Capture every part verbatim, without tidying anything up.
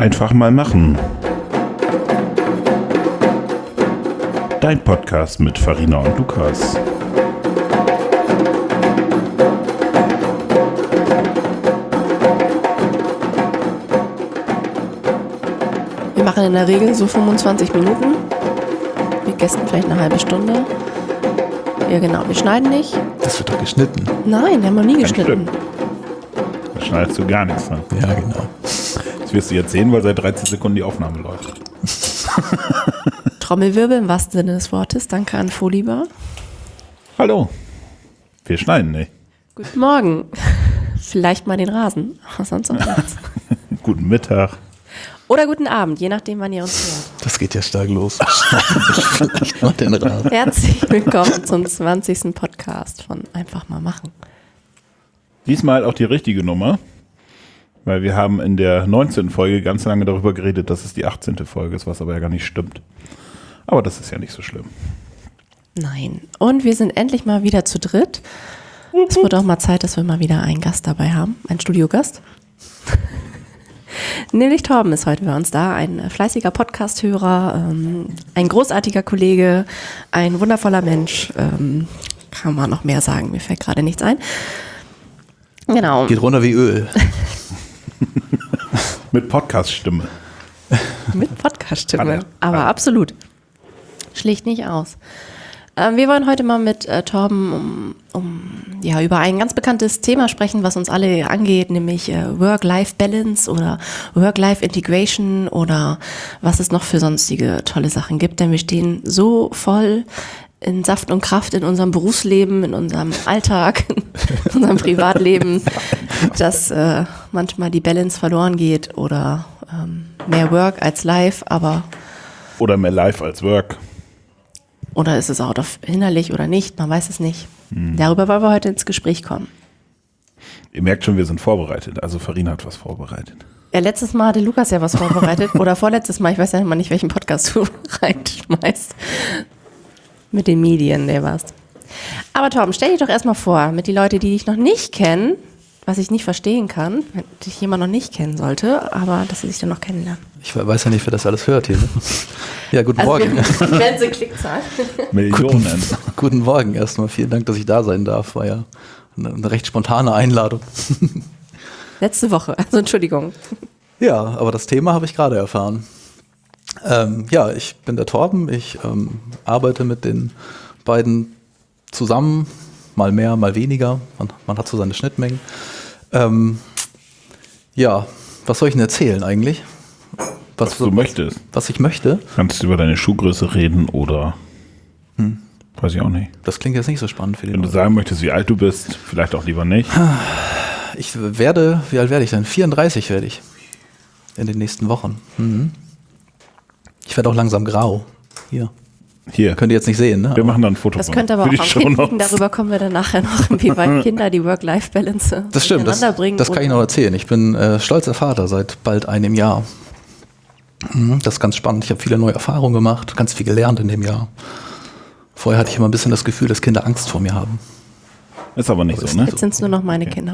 Einfach mal machen. Dein Podcast mit Farina und Lukas. Wir machen in der Regel so fünfundzwanzig Minuten. Wir gestern vielleicht eine halbe Stunde. Ja genau, wir schneiden nicht. Das wird doch geschnitten. Nein, wir haben noch nie Kein geschnitten. Stück. Da schneidest du gar nichts an. Ja, genau. Das wirst du jetzt sehen, weil seit dreizehn Sekunden die Aufnahme läuft. Trommelwirbel im wahrsten Sinne des Wortes. Danke an Folibar. Hallo. Wir schneiden nicht. Guten Morgen. Vielleicht mal den Rasen. Sonst auch nichts. Guten Mittag. Oder guten Abend, je nachdem, wann ihr uns hört. Das geht ja stark los. Vielleicht mal den Rasen. Herzlich willkommen zum zwanzigsten Podcast von Einfach mal machen. Diesmal auch die richtige Nummer, weil wir haben in der neunzehnten Folge ganz lange darüber geredet, dass es die achtzehnte Folge ist, was aber ja gar nicht stimmt. Aber das ist ja nicht so schlimm. Nein. Und wir sind endlich mal wieder zu dritt. Es wird auch mal Zeit, dass wir mal wieder einen Gast dabei haben, einen Studiogast. Nämlich Torben ist heute bei uns da, ein fleißiger Podcast-Hörer, ähm, ein großartiger Kollege, ein wundervoller Mensch. Ähm, kann man noch mehr sagen, mir fällt gerade nichts ein. Genau. Geht runter wie Öl. Mit Podcast-Stimme. Mit Podcast-Stimme, Alle. aber Alle. absolut. Schlicht nicht aus. Ähm, wir wollen heute mal mit äh, Torben um, um, ja, über ein ganz bekanntes Thema sprechen, was uns alle angeht, nämlich äh, Work-Life-Balance oder Work-Life-Integration oder was es noch für sonstige tolle Sachen gibt. Denn wir stehen so voll in Saft und Kraft in unserem Berufsleben, in unserem Alltag, in unserem Privatleben, dass äh, manchmal die Balance verloren geht oder ähm, mehr Work als Life, aber Oder mehr live als Work. oder ist es out of innerlich oder nicht, man weiß es nicht. Hm. Darüber wollen wir heute ins Gespräch kommen. Ihr merkt schon, wir sind vorbereitet. Also Farina hat was vorbereitet. Ja, letztes Mal hatte Lukas ja was vorbereitet oder vorletztes Mal, ich weiß ja immer nicht, welchen Podcast du reinschmeißt. Mit den Medien, der war's. Aber Torben, stell dich doch erstmal vor, mit die Leute, die dich noch nicht kennen, was ich nicht verstehen kann, wenn dich jemand noch nicht kennen sollte, aber dass sie sich dann noch kennenlernen. Ich weiß ja nicht, wer das alles hört hier. Ne? Ja, guten Also Morgen. Fernsehklickzahl. Millionen. Guten, guten Morgen erstmal. Vielen Dank, dass ich da sein darf. War ja eine, eine recht spontane Einladung. Letzte Woche, also Entschuldigung. Ja, aber das Thema habe ich gerade erfahren. Ähm, ja, ich bin der Torben. Ich ähm, arbeite mit den beiden zusammen. Mal mehr, mal weniger. Man, man hat so seine Schnittmengen. Ähm, ja, was soll ich denn erzählen eigentlich? Was, was du möchtest. Was ich möchte? Kannst du über deine Schuhgröße reden oder hm. weiß ich auch nicht. Das klingt jetzt nicht so spannend für die Wenn du sagen möchtest, wie alt du bist, vielleicht auch lieber nicht. Ich werde, wie alt werde ich denn? vierunddreißig werde ich. In den nächsten Wochen. Mhm. Ich werde auch langsam grau. Hier. Hier. Könnt ihr jetzt nicht sehen, ne? Oh. Wir machen dann ein Foto Das von könnte aber für auch die am Kind Shownotes. liegen, darüber kommen wir dann nachher noch, wie weit Kinder die Work-Life-Balance Das stimmt, das, bringen. das kann ich noch erzählen. Ich bin äh, stolzer Vater seit bald einem Jahr. Mhm, das ist ganz spannend. Ich habe viele neue Erfahrungen gemacht, ganz viel gelernt in dem Jahr. Vorher hatte ich immer ein bisschen das Gefühl, dass Kinder Angst vor mir haben. Ist aber nicht Aber so, ne? Jetzt sind es nur noch meine Okay. Kinder.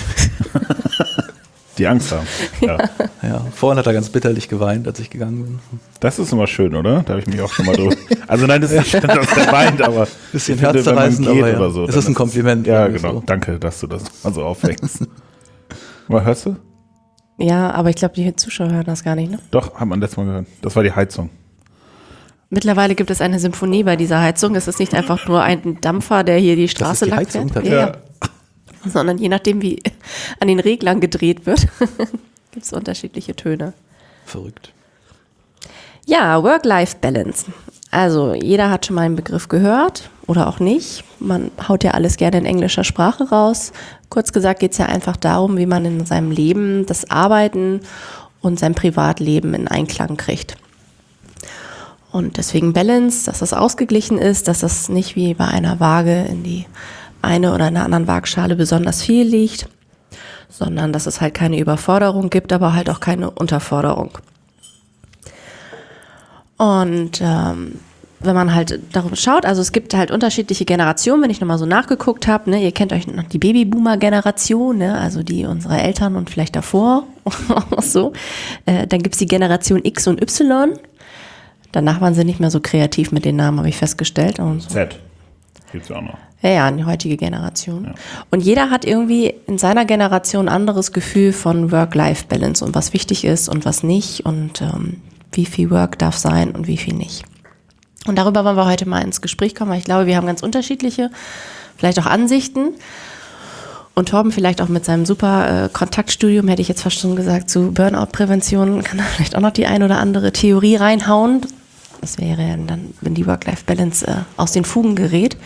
Die Angst haben. Ja. Ja, vorhin hat er ganz bitterlich geweint, als ich gegangen bin. Das ist immer schön, oder? Da habe ich mich auch schon mal drüber. Also nein, das ist nicht schön, dass er weint, aber Bisschen ich finde, wenn man herzzerreißend, geht aber ja. oder so. Es dann ist ein Kompliment, Ja, sagen wir genau. so. Danke, dass du das mal so aufwächst. Mal hörst du? Ja, aber ich glaube, die Zuschauer hören das gar nicht, ne? Doch, haben wir letztes Mal gehört. Das war die Heizung. Mittlerweile gibt es eine Symphonie bei dieser Heizung. Es ist nicht einfach nur ein Dampfer, der hier die Straße die lang Heizung fährt. tatsächlich? Ja, ja. Sondern je nachdem, wie an den Reglern gedreht wird, gibt es unterschiedliche Töne. Verrückt. Ja, Work-Life-Balance. Also jeder hat schon mal einen Begriff gehört oder auch nicht. Man haut ja alles gerne in englischer Sprache raus. Kurz gesagt geht es ja einfach darum, wie man in seinem Leben das Arbeiten und sein Privatleben in Einklang kriegt. Und deswegen Balance, dass das ausgeglichen ist, dass das nicht wie bei einer Waage in die eine oder in einer anderen Waagschale besonders viel liegt, sondern dass es halt keine Überforderung gibt, aber halt auch keine Unterforderung. Und ähm, wenn man halt darüber schaut, also es gibt halt unterschiedliche Generationen, wenn ich nochmal so nachgeguckt habe, ne, ihr kennt euch noch die Babyboomer-Generation, ne, also die unserer Eltern und vielleicht davor, so, äh, dann gibt's die Generation X und Y, danach waren sie nicht mehr so kreativ mit den Namen, habe ich festgestellt. Und so. Z gibt's ja auch noch. Ja, ja, die heutige Generation. Ja. Und jeder hat irgendwie in seiner Generation ein anderes Gefühl von Work-Life-Balance und was wichtig ist und was nicht und ähm, wie viel Work darf sein und wie viel nicht. Und darüber wollen wir heute mal ins Gespräch kommen, weil ich glaube, wir haben ganz unterschiedliche, vielleicht auch Ansichten. Und Torben vielleicht auch mit seinem super äh, Kontaktstudium, hätte ich jetzt fast schon gesagt, zu Burnout-Prävention, kann er vielleicht auch noch die ein oder andere Theorie reinhauen. Das wäre dann, wenn die Work-Life-Balance äh, aus den Fugen gerät.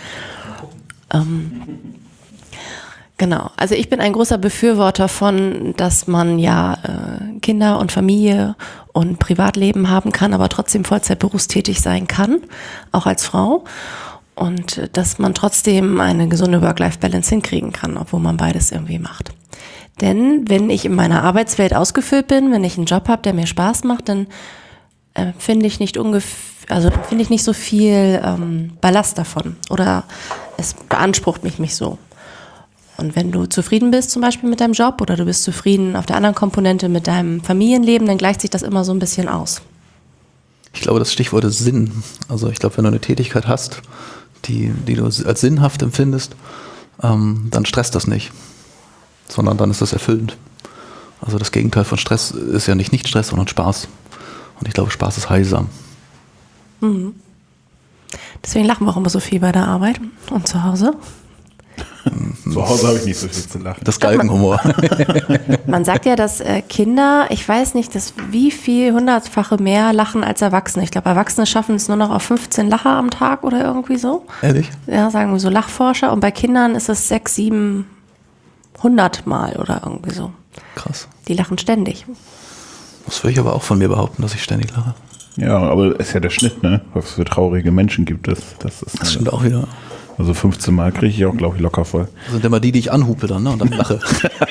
Ähm, genau, also ich bin ein großer Befürworter von, dass man ja äh, Kinder und Familie und Privatleben haben kann, aber trotzdem Vollzeit berufstätig sein kann, auch als Frau. Und äh, dass man trotzdem eine gesunde Work-Life-Balance hinkriegen kann, obwohl man beides irgendwie macht. Denn wenn ich in meiner Arbeitswelt ausgefüllt bin, wenn ich einen Job habe, der mir Spaß macht, dann äh, finde ich nicht ungefähr, also finde ich nicht so viel ähm, Ballast davon oder es beansprucht mich nicht so. Und wenn du zufrieden bist zum Beispiel mit deinem Job oder du bist zufrieden auf der anderen Komponente mit deinem Familienleben, dann gleicht sich das immer so ein bisschen aus. Ich glaube, das Stichwort ist Sinn. Also ich glaube, wenn du eine Tätigkeit hast, die, die du als sinnhaft empfindest, ähm, dann stresst das nicht, sondern dann ist das erfüllend. Also das Gegenteil von Stress ist ja nicht Nicht-Stress, sondern Spaß. Und ich glaube, Spaß ist heilsam. Mhm. Deswegen lachen wir auch immer so viel bei der Arbeit und zu Hause. Zu Hause habe ich nicht so viel zu lachen. Das Galgenhumor. Man sagt ja, dass äh, Kinder, ich weiß nicht, dass wie viel hundertfache mehr lachen als Erwachsene. Ich glaube, Erwachsene schaffen es nur noch auf fünfzehn Lacher am Tag oder irgendwie so. Ehrlich? Ja, sagen wir so Lachforscher. Und bei Kindern ist es sechs, sieben, hundert Mal oder irgendwie so. Krass. Die lachen ständig. Das würde ich aber auch von mir behaupten, dass ich ständig lache. Ja, aber ist ja der Schnitt, ne? Was für traurige Menschen gibt es. Das, ist Das stimmt auch wieder. Also fünfzehn Mal kriege ich auch, glaube ich, locker voll. Das sind immer die, die ich anhupe dann, ne? Und dann lache.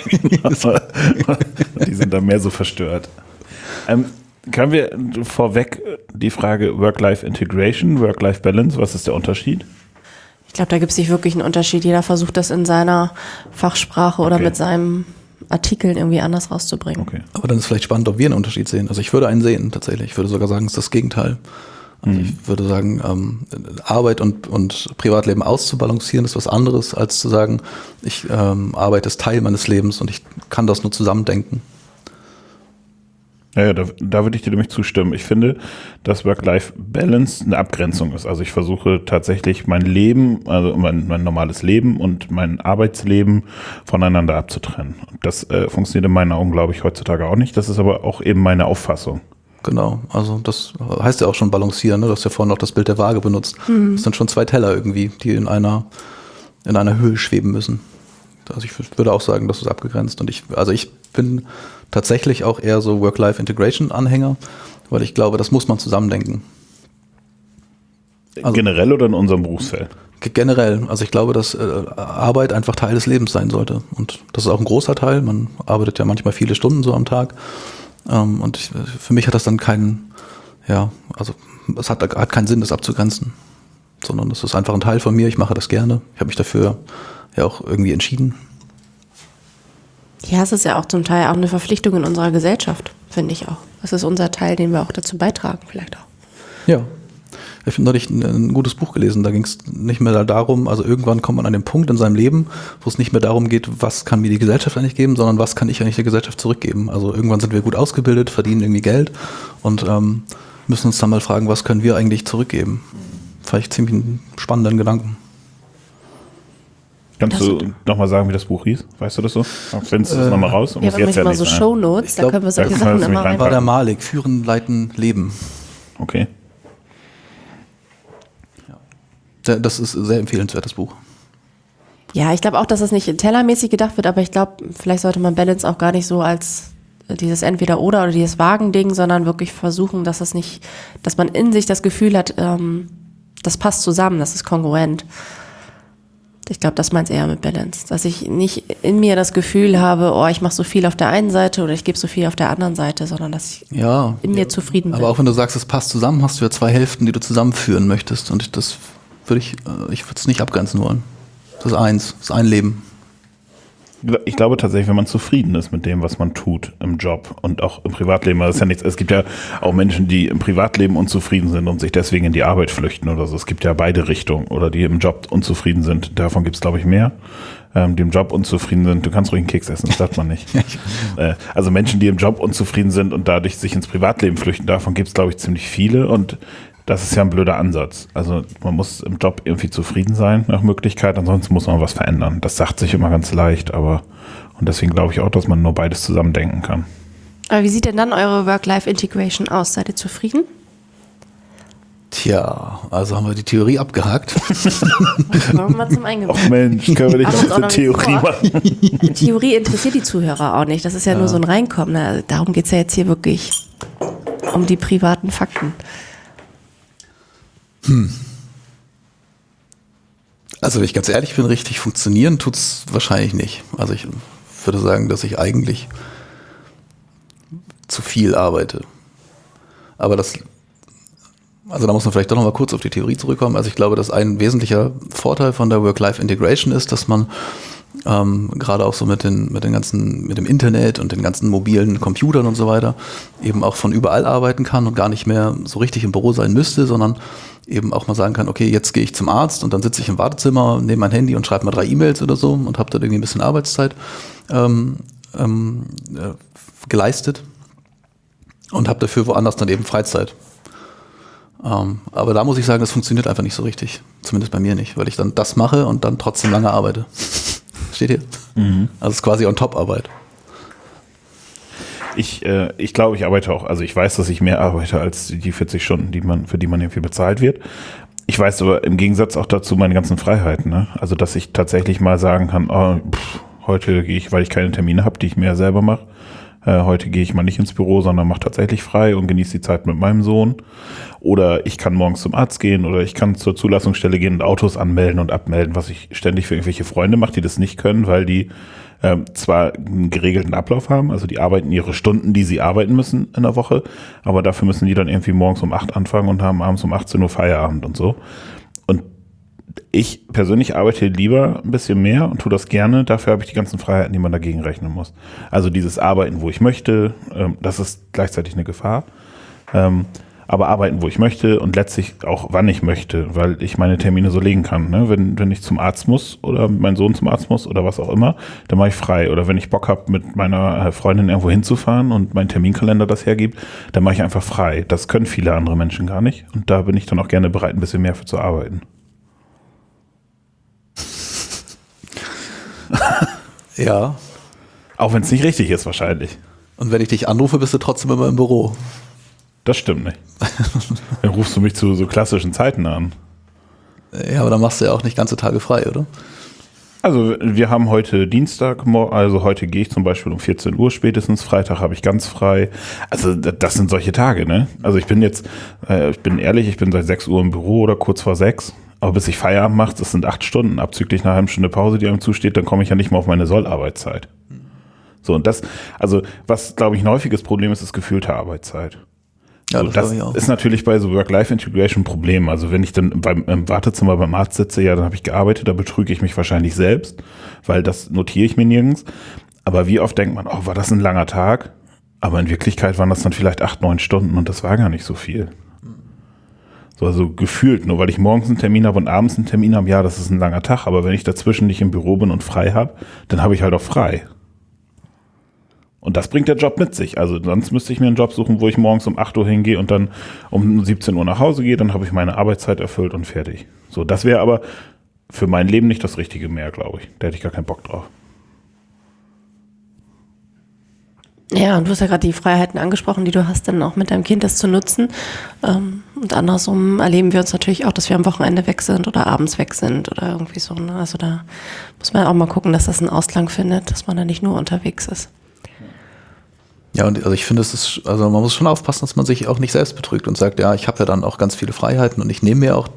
Die sind da mehr so verstört. Ähm, können wir vorweg die Frage Work-Life-Integration, Work-Life-Balance, was ist der Unterschied? Ich glaube, da gibt es nicht wirklich einen Unterschied. Jeder versucht das in seiner Fachsprache oder Okay. mit seinen Artikeln irgendwie anders rauszubringen. Okay. Aber dann ist vielleicht spannend, ob wir einen Unterschied sehen. Also ich würde einen sehen, tatsächlich. Ich würde sogar sagen, es ist das Gegenteil. Also ich würde sagen, ähm, Arbeit und, und Privatleben auszubalancieren ist was anderes, als zu sagen, ich ähm, Arbeit ist Teil meines Lebens und ich kann das nur zusammendenken. Ja, ja, da, da würde ich dir nämlich zustimmen. Ich finde, dass Work-Life-Balance eine Abgrenzung ist. Also ich versuche tatsächlich mein Leben, also mein, mein normales Leben und mein Arbeitsleben voneinander abzutrennen. Und das äh, funktioniert in meinen Augen, glaube ich, heutzutage auch nicht. Das ist aber auch eben meine Auffassung. Genau, also das heißt ja auch schon balancieren, ne? Du hast ja vorhin noch das Bild der Waage benutzt. Mhm. Das sind schon zwei Teller irgendwie, die in einer, in einer Höhe schweben müssen. Also ich würde auch sagen, das ist abgegrenzt. Und ich, also ich bin tatsächlich auch eher so Work-Life-Integration-Anhänger, weil ich glaube, das muss man zusammendenken. Also generell oder in unserem Berufsfeld? Generell. Also ich glaube, dass äh, Arbeit einfach Teil des Lebens sein sollte. Und das ist auch ein großer Teil. Man arbeitet ja manchmal viele Stunden so am Tag. Ähm, und ich, für mich hat das dann keinen, ja, also es hat, hat keinen Sinn, das abzugrenzen. Sondern das ist einfach ein Teil von mir. Ich mache das gerne. Ich habe mich dafür ja auch irgendwie entschieden. Ja, es ist ja auch zum Teil auch eine Verpflichtung in unserer Gesellschaft, finde ich auch. Es ist unser Teil, den wir auch dazu beitragen, vielleicht auch. Ja. Ich habe neulich ein, ein gutes Buch gelesen, da ging es nicht mehr darum, also irgendwann kommt man an den Punkt in seinem Leben, wo es nicht mehr darum geht, was kann mir die Gesellschaft eigentlich geben, sondern was kann ich eigentlich der Gesellschaft zurückgeben. Also irgendwann sind wir gut ausgebildet, verdienen irgendwie Geld und ähm, müssen uns dann mal fragen, was können wir eigentlich zurückgeben. Fand ich ziemlich einen spannenden Gedanken. Kannst du nochmal sagen, wie das Buch hieß? Weißt du das so? Findest du das äh, nochmal raus? Wir haben manchmal so Shownotes, da können wir solche da Sachen immer rein. War der Malik, Führen, Leiten, Leben. Okay. Das ist ein sehr empfehlenswertes Buch. Ja, ich glaube auch, dass das nicht tellermäßig gedacht wird, aber ich glaube, vielleicht sollte man Balance auch gar nicht so als dieses Entweder-Oder oder dieses Wagen-Ding, sondern wirklich versuchen, dass das nicht, dass man in sich das Gefühl hat, ähm, das passt zusammen, das ist kongruent. Ich glaube, das meint eher mit Balance, dass ich nicht in mir das Gefühl habe, oh, ich mache so viel auf der einen Seite oder ich gebe so viel auf der anderen Seite, sondern dass ich ja, in mir zufrieden bin. Aber auch wenn du sagst, es passt zusammen, hast du ja zwei Hälften, die du zusammenführen möchtest. Und das würde ich, ich würde es nicht abgrenzen wollen. Das ist eins, das ist ein Leben. Ich glaube tatsächlich, wenn man zufrieden ist mit dem, was man tut im Job und auch im Privatleben, das ist ja nichts, es gibt ja auch Menschen, die im Privatleben unzufrieden sind und sich deswegen in die Arbeit flüchten oder so. Es gibt ja beide Richtungen oder die im Job unzufrieden sind. Davon gibt es, glaube ich, mehr. Ähm, die im Job unzufrieden sind, du kannst ruhig einen Keks essen, das sagt man nicht. äh, also Menschen, die im Job unzufrieden sind und dadurch sich ins Privatleben flüchten, davon gibt es, glaube ich, ziemlich viele und das ist ja ein blöder Ansatz. Also man muss im Job irgendwie zufrieden sein nach Möglichkeit, ansonsten muss man was verändern. Das sagt sich immer ganz leicht, aber und deswegen glaube ich auch, dass man nur beides zusammen denken kann. Aber wie sieht denn dann eure Work-Life-Integration aus? Seid ihr zufrieden? Tja, also haben wir die Theorie abgehakt. Wollen wir mal zum Eingemachten. Ach Mensch, können wir nicht Haben wir uns noch auch eine noch Theorie nicht vor. machen? Die Theorie interessiert die Zuhörer auch nicht. Das ist ja, ja. nur so ein Reinkommen. Ne? Darum geht es ja jetzt hier wirklich um die privaten Fakten. Hm. Also wenn ich ganz ehrlich bin, richtig funktionieren tut es wahrscheinlich nicht. Also ich würde sagen, dass ich eigentlich zu viel arbeite. Aber das, also da muss man vielleicht doch noch mal kurz auf die Theorie zurückkommen. Also ich glaube, dass ein wesentlicher Vorteil von der Work-Life-Integration ist, dass man ähm, gerade auch so mit den, mit den ganzen, mit dem Internet und den ganzen mobilen Computern und so weiter eben auch von überall arbeiten kann und gar nicht mehr so richtig im Büro sein müsste, sondern eben auch mal sagen kann, okay, jetzt gehe ich zum Arzt und dann sitze ich im Wartezimmer, nehme mein Handy und schreibe mal drei E-Mails oder so und habe dann irgendwie ein bisschen Arbeitszeit ähm, ähm, äh, geleistet und habe dafür woanders dann eben Freizeit. Ähm, aber da muss ich sagen, das funktioniert einfach nicht so richtig. Zumindest bei mir nicht, weil ich dann das mache und dann trotzdem lange arbeite. Steht hier? Mhm. Also es ist quasi On-Top-Arbeit. Ich, äh, ich glaube, ich arbeite auch, also ich weiß, dass ich mehr arbeite als die vierzig Stunden, die man, für die man irgendwie bezahlt wird. Ich weiß aber im Gegensatz auch dazu meine ganzen Freiheiten, ne? Also dass ich tatsächlich mal sagen kann, oh, pff, heute gehe ich, weil ich keine Termine habe, die ich mehr selber mache, äh, heute gehe ich mal nicht ins Büro, sondern mache tatsächlich frei und genieße die Zeit mit meinem Sohn. Oder ich kann morgens zum Arzt gehen oder ich kann zur Zulassungsstelle gehen und Autos anmelden und abmelden, was ich ständig für irgendwelche Freunde mache, die das nicht können, weil die Ähm, zwar einen geregelten Ablauf haben, also die arbeiten ihre Stunden, die sie arbeiten müssen in der Woche, aber dafür müssen die dann irgendwie morgens um acht anfangen und haben abends um achtzehn Uhr Feierabend und so. Und ich persönlich arbeite lieber ein bisschen mehr und tue das gerne, dafür habe ich die ganzen Freiheiten, die man dagegen rechnen muss. Also dieses Arbeiten, wo ich möchte, ähm, das ist gleichzeitig eine Gefahr. Ähm, aber arbeiten, wo ich möchte und letztlich auch, wann ich möchte, weil ich meine Termine so legen kann. Ne? Wenn, wenn ich zum Arzt muss oder mein Sohn zum Arzt muss oder was auch immer, dann mache ich frei. Oder wenn ich Bock habe, mit meiner Freundin irgendwo hinzufahren und mein Terminkalender das hergibt, dann mache ich einfach frei. Das können viele andere Menschen gar nicht. Und da bin ich dann auch gerne bereit, ein bisschen mehr für zu arbeiten. Ja. Auch wenn es nicht richtig ist, wahrscheinlich. Und wenn ich dich anrufe, bist du trotzdem immer im Büro. Das stimmt nicht. Dann rufst du mich zu so klassischen Zeiten an. Ja, aber dann machst du ja auch nicht ganze Tage frei, oder? Also wir haben heute Dienstag, also heute gehe ich zum Beispiel um vierzehn Uhr spätestens, Freitag habe ich ganz frei. Also das sind solche Tage, ne? Also ich bin jetzt, äh, ich bin ehrlich, ich bin seit sechs Uhr im Büro oder kurz vor sechs. Aber bis ich Feierabend mache, das sind acht Stunden, abzüglich einer halben Stunde Pause, die einem zusteht, dann komme ich ja nicht mal auf meine Sollarbeitszeit. So, und das, also was, glaube ich, ein häufiges Problem ist, ist gefühlte Arbeitszeit. Ja, das das ist natürlich bei so Work-Life-Integration ein Problem. Also wenn ich dann beim, im Wartezimmer beim Arzt sitze, ja, dann habe ich gearbeitet, da betrüge ich mich wahrscheinlich selbst, weil das notiere ich mir nirgends. Aber wie oft denkt man, oh, war das ein langer Tag? Aber in Wirklichkeit waren das dann vielleicht acht, neun Stunden und das war gar nicht so viel. So, also gefühlt, nur weil ich morgens einen Termin habe und abends einen Termin habe, ja, das ist ein langer Tag, aber wenn ich dazwischen nicht im Büro bin und frei habe, dann habe ich halt auch frei. Und das bringt der Job mit sich. Also sonst müsste ich mir einen Job suchen, wo ich morgens um acht Uhr hingehe und dann um siebzehn Uhr nach Hause gehe, dann habe ich meine Arbeitszeit erfüllt und fertig. So, das wäre aber für mein Leben nicht das Richtige mehr, glaube ich. Da hätte ich gar keinen Bock drauf. Ja, und du hast ja gerade die Freiheiten angesprochen, die du hast, dann auch mit deinem Kind das zu nutzen. Und andersrum erleben wir uns natürlich auch, dass wir am Wochenende weg sind oder abends weg sind oder irgendwie so. Ne? Also da muss man auch mal gucken, dass das einen Ausklang findet, dass man da nicht nur unterwegs ist. Ja, und also ich finde, es ist, also man muss schon aufpassen, dass man sich auch nicht selbst betrügt und sagt, ja, ich habe ja dann auch ganz viele Freiheiten und ich nehme mir auch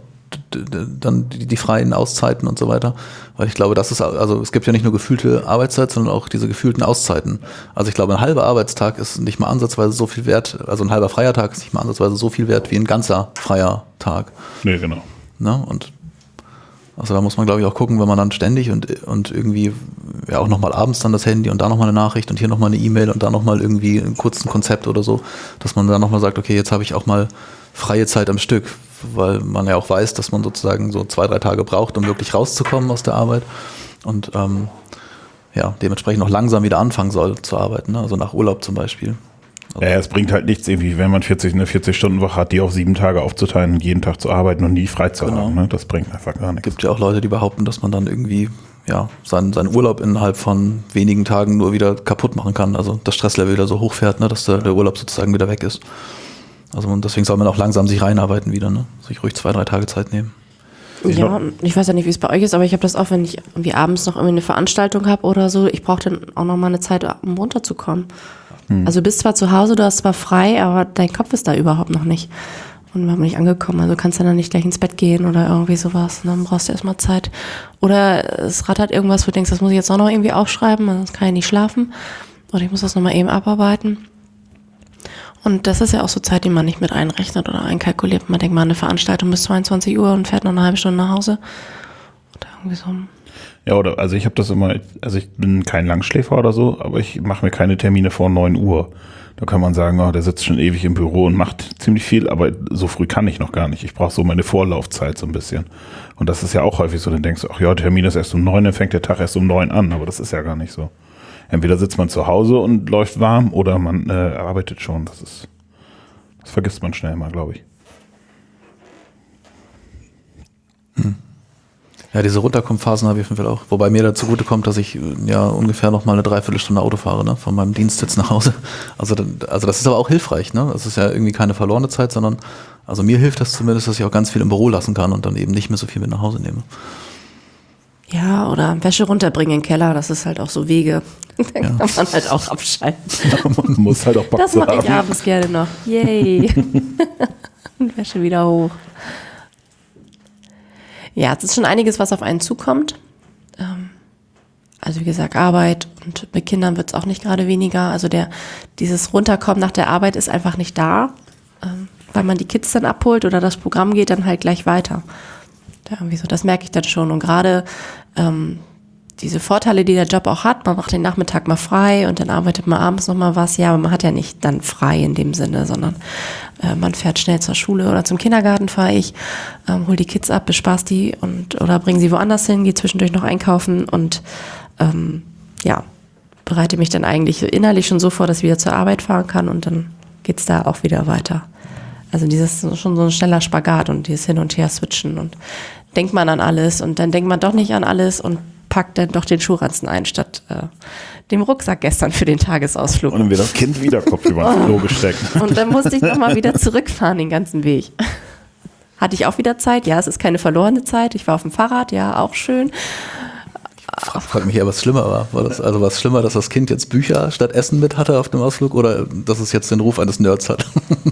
d- d- dann die, die freien Auszeiten und so weiter. Weil ich glaube, das ist, also es gibt ja nicht nur gefühlte Arbeitszeit, sondern auch diese gefühlten Auszeiten. Also ich glaube, ein halber Arbeitstag ist nicht mal ansatzweise so viel wert, also ein halber freier Tag ist nicht mal ansatzweise so viel wert wie ein ganzer freier Tag. Nee, genau. Ne? Und also da muss man, glaube ich, auch gucken, wenn man dann ständig und, und irgendwie ja auch nochmal abends dann das Handy und da nochmal eine Nachricht und hier nochmal eine E-Mail und da nochmal irgendwie ein kurzes Konzept oder so, dass man dann nochmal sagt, okay, jetzt habe ich auch mal freie Zeit am Stück, weil man ja auch weiß, dass man sozusagen so zwei, drei Tage braucht, um wirklich rauszukommen aus der Arbeit und ähm, ja, dementsprechend auch langsam wieder anfangen soll zu arbeiten, ne? Also nach Urlaub zum Beispiel. Also ja, es bringt halt nichts irgendwie, wenn man vierzig, eine vierzig-Stunden-Woche hat, die auf sieben Tage aufzuteilen und jeden Tag zu arbeiten und nie frei zu Genau. haben. Ne? Das bringt einfach gar Es nichts. gibt ja auch Leute, die behaupten, dass man dann irgendwie ja, seinen, seinen Urlaub innerhalb von wenigen Tagen nur wieder kaputt machen kann. Also das Stresslevel wieder so hochfährt, ne, dass der, der Urlaub sozusagen wieder weg ist. Also und deswegen soll man auch langsam sich reinarbeiten wieder, ne? Sich ruhig zwei, drei Tage Zeit nehmen. Ich Ja, noch- ich weiß ja nicht, wie es bei euch ist, aber ich habe das auch, wenn ich irgendwie abends noch irgendwie eine Veranstaltung habe oder so, ich brauche dann auch noch mal eine Zeit, um runterzukommen. Also du bist zwar zu Hause, du hast zwar frei, aber dein Kopf ist da überhaupt noch nicht. Und wir haben nicht angekommen, also kannst du dann nicht gleich ins Bett gehen oder irgendwie sowas. Und dann brauchst du erstmal Zeit. Oder es rattert irgendwas, wo du denkst, das muss ich jetzt auch noch irgendwie aufschreiben, sonst kann ich nicht schlafen. Oder ich muss das nochmal eben abarbeiten. Und das ist ja auch so Zeit, die man nicht mit einrechnet oder einkalkuliert. Man denkt mal, eine Veranstaltung bis zweiundzwanzig Uhr und fährt noch eine halbe Stunde nach Hause. Oder irgendwie so. Ja, oder also ich habe das immer, also ich bin kein Langschläfer oder so, aber ich mache mir keine Termine vor neun Uhr. Da kann man sagen, oh, der sitzt schon ewig im Büro und macht ziemlich viel, aber so früh kann ich noch gar nicht. Ich brauche so meine Vorlaufzeit so ein bisschen. Und das ist ja auch häufig so, dann denkst du, ach ja, der Termin ist erst um neun, dann fängt der Tag erst um neun an, aber das ist ja gar nicht so. Entweder sitzt man zu Hause und läuft warm oder man äh, arbeitet schon. Das ist, das vergisst man schnell mal, glaube ich. Ja, diese Runterkommen-Phasen habe ich auf jeden Fall auch. Wobei mir dazu zugute kommt, dass ich äh, ja ungefähr noch mal eine Dreiviertelstunde Auto fahre, ne, von meinem Dienstsitz nach Hause. Also, dann- also das ist aber auch hilfreich, ne? Das ist ja irgendwie keine verlorene Zeit, sondern also mir hilft das zumindest, dass ich auch ganz viel im Büro lassen kann und dann eben nicht mehr so viel mit nach Hause nehme. Ja, oder Wäsche runterbringen in den Keller, das ist halt auch so Wege. Da kann man halt auch abschalten. Man muss halt auch Bock Das zu mache ich haben. abends gerne noch. Yay. Und Wäsche wieder hoch. Ja, es ist schon einiges, was auf einen zukommt. Ähm, Also wie gesagt, Arbeit und mit Kindern wird es auch nicht gerade weniger. Also der dieses Runterkommen nach der Arbeit ist einfach nicht da, ähm, weil man die Kids dann abholt oder das Programm geht dann halt gleich weiter. Ja, irgendwie so, das merke ich dann schon. Und gerade ähm, diese Vorteile, die der Job auch hat, man macht den Nachmittag mal frei und dann arbeitet man abends noch mal was. Ja, aber man hat ja nicht dann frei in dem Sinne, sondern äh, man fährt schnell zur Schule oder zum Kindergarten, fahre ich, ähm, hol die Kids ab, bespaß die und oder bringe sie woanders hin, gehe zwischendurch noch einkaufen und ähm, ja, bereite mich dann eigentlich innerlich schon so vor, dass ich wieder zur Arbeit fahren kann und dann geht's da auch wieder weiter. Also dieses ist schon so ein schneller Spagat und dieses Hin- und Her-Switchen und denkt man an alles und dann denkt man doch nicht an alles und packt dann doch den Schuhranzen ein, statt äh, dem Rucksack gestern für den Tagesausflug. Und dann wird das Kind wieder Kopf über das Klo gesteckt. Und dann musste ich nochmal wieder zurückfahren den ganzen Weg. Hatte ich auch wieder Zeit? Ja, es ist keine verlorene Zeit. Ich war auf dem Fahrrad, ja, auch schön. Ich frage mich eher, was schlimmer war. War das, also was schlimmer, dass das Kind jetzt Bücher statt Essen mit hatte auf dem Ausflug oder dass es jetzt den Ruf eines Nerds hat?